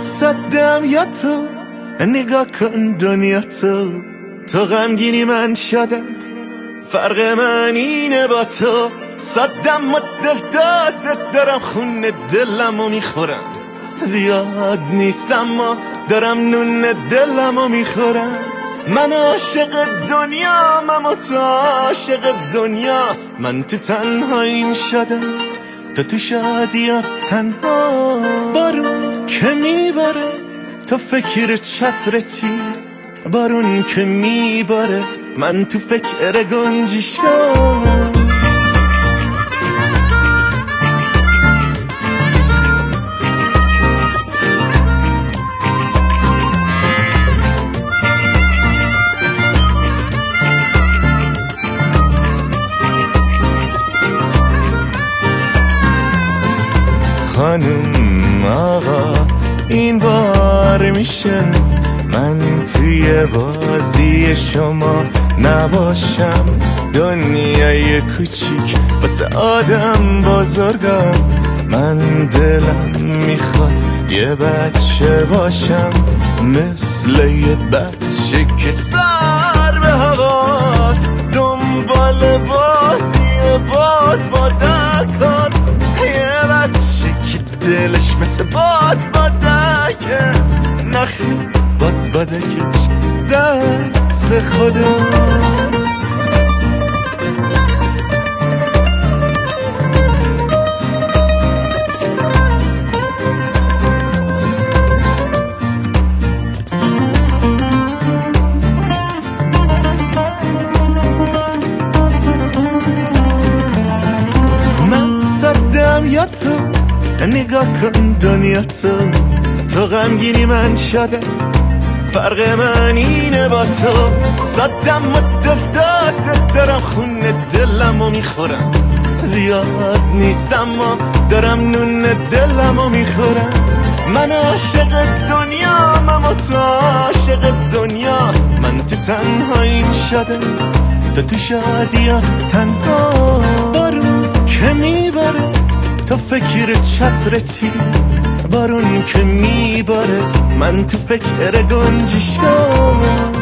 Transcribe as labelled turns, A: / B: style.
A: صدم یا تو نگاه کن دنیا تو غمگینی من شدم فرق من اینه با تو صدم و دل دادت دارم خون دلمو میخورم زیاد نیست اما دارم نون دلمو میخورم من عاشق دنیا و تو عاشق دنیا من تو تنهاییم شدم تو شادی تنها بارون که میباره تو فکر چترتی بارون که میباره من تو فکر گنجشکم خانم آقا این بار میشه من توی بازی شما نباشم دنیای کوچیک واسه آدم بزرگم من دلم میخواد یه بچه باشم مثل یه بچه که سر به هواست دنبال بازی بادکاست یه بچه که دلش مثل بادکه نخی بادکش دست خودم من صدم یا تو نگاه کن دنیا تو غمگینی من شدم فرق من اینه با تو صدم و دل دادت دارم خون دلمو میخورم زیاد نیست اما دارم نون دلمو میخورم من عاشق دنیا و تو عاشق دنیا من تو تنهاییم شدم تو شادی تنها بارون که میباره تو فکر چترتی بارون که میباره من تو فکر گنجشکم